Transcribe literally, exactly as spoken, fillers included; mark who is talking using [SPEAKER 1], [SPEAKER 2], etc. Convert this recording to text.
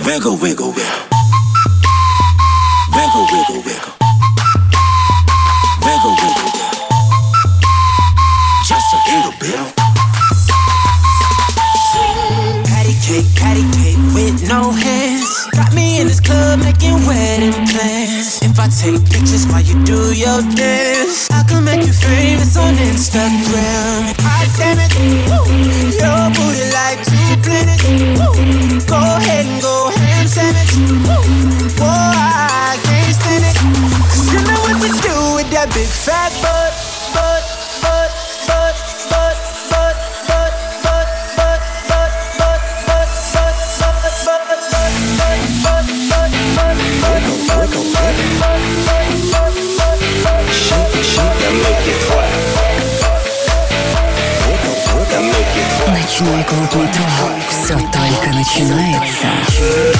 [SPEAKER 1] Wiggle, wiggle, wiggle. Wiggle, wiggle, wiggle. Wiggle, wiggle, wiggle. Just a little bit.
[SPEAKER 2] Patty cake, patty cake with no hands. Got me in this club making wedding plans. If I take pictures while you do your dance, I can make you famous on Instagram. Hot damn it, woo. Your booty like two planets. Woo. Go ahead and go ham sandwich. Woo. Boy, I can't stand it. Cause you know what to do with that big fat butt, butt, butt, butt, butt, butt, butt, butt, butt, butt, butt, butt, butt, butt, butt, butt, butt, butt,
[SPEAKER 3] Ночной клуб метро. Все только начинается.